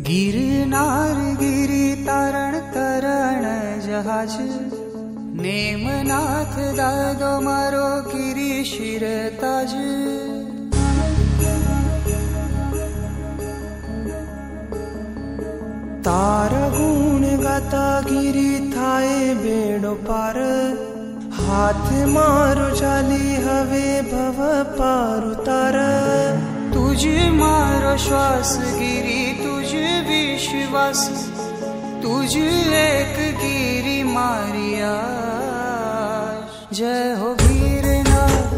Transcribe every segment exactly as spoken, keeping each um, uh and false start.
गिरनार गिरी तारण तरण जहाज नेमनाथ दादो मारो गिरी शिर ताज। तारा गुण गाता गिरी थाए बेड़ो पार हाथ मारो चाली हवे भव पार उतार। तुझ मारो श्वास गिरी तुझ विश्वास तुझ एक गिरी मारिया। जय हो गिरनार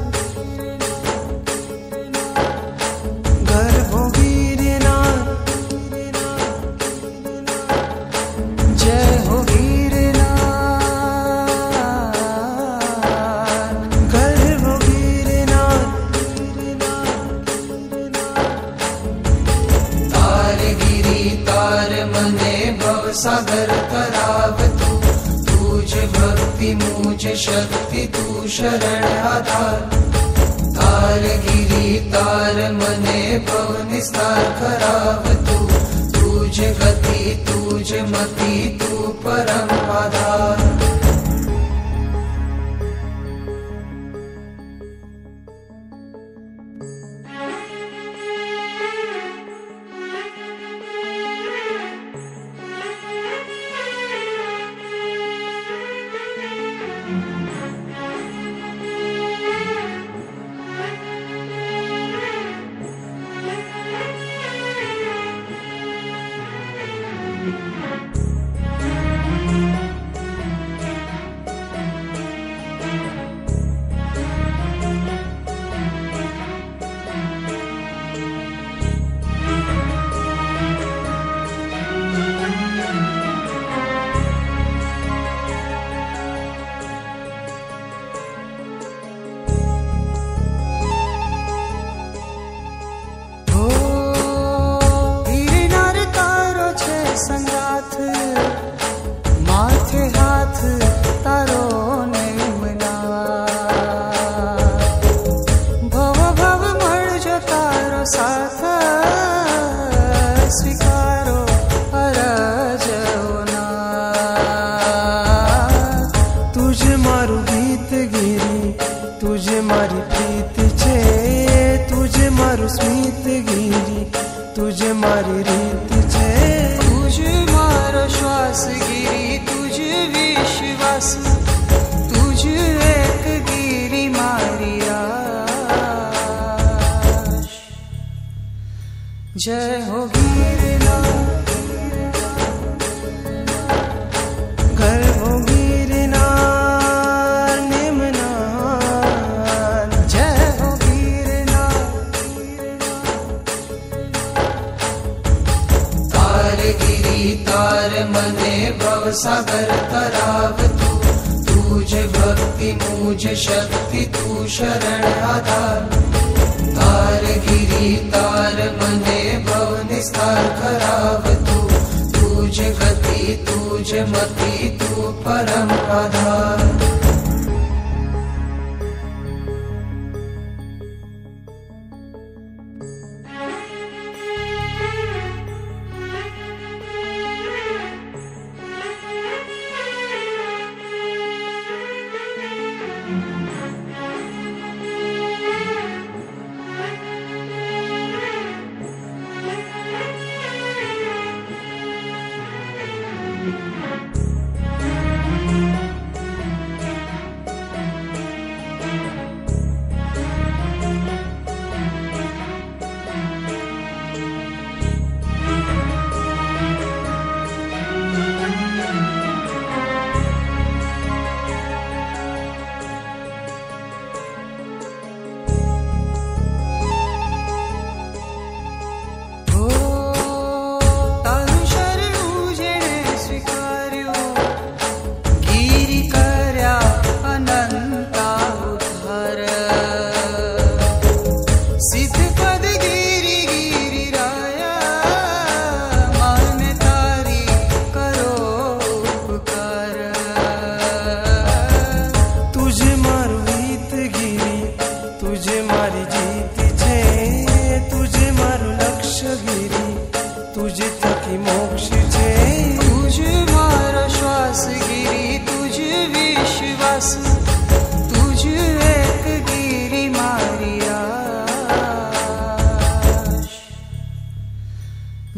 गर्भो गिरनार जय हो गिरनार गर्भो गिरनार। तार गिरी तार मने भव सागर तराव तू तुझ भक्ति मुझ शक्ति तू शरण आधार। तार गिरी तार मने भव निस्तार कराव तू तुझ गति तुझ मति तू परम आधार। संगाथ माथे हाथ तारो नेमना भव भव मळजो तारो साथ स्वीकारो अरजोना। तुझे मारू गीत गिरी तुझे मारी प्रीत छे तुझे मारू स्मित गिरी तुझे मारी रीत छे। तुझ मारो श्वास गिरी तुझ विश्वास तुझ एक गिरी मारिया। जय हो गिरनार गर्भो गिरनार निम्नार। जय हो गिरनार तार गिरी तार मने भव सागर तराव तू तुझ भक्ति मुझ शक्ति तू शरण आधार। तार गिरी तार मने भव निस्तार कराव तू तुझ गति तुझ मति तू परम आधार।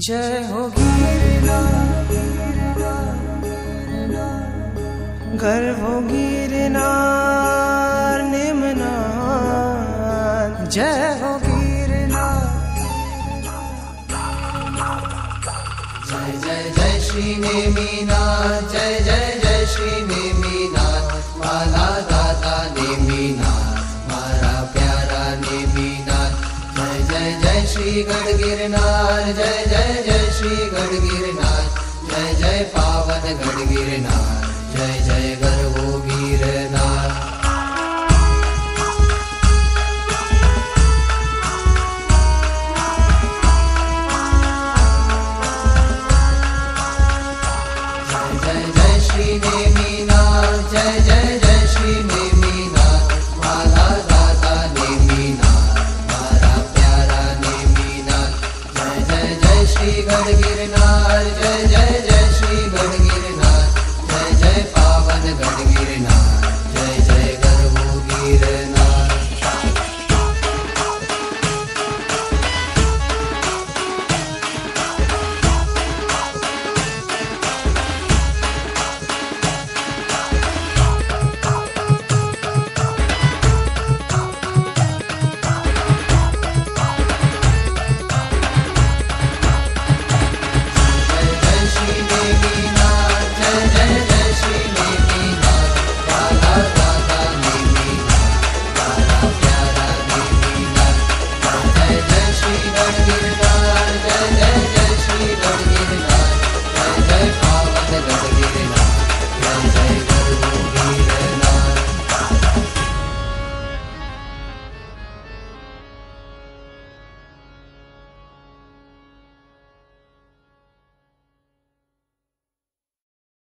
जय हो गिरनार, गर्व हो गिरनार निम्नाथ, जय हो गिरनार। जय जय जय श्री नेमिनाथ, जय जय जय श्री नेमिनाथ, माला दाता नेमिनाथ, मारा प्यारा नेमिनाथ। जय जय जय श्री गढ़ गिरनार, जय जय जय श्री गढ़ गिरनार, जय जय पावन गढ़ गिरनार, जय जय गढ़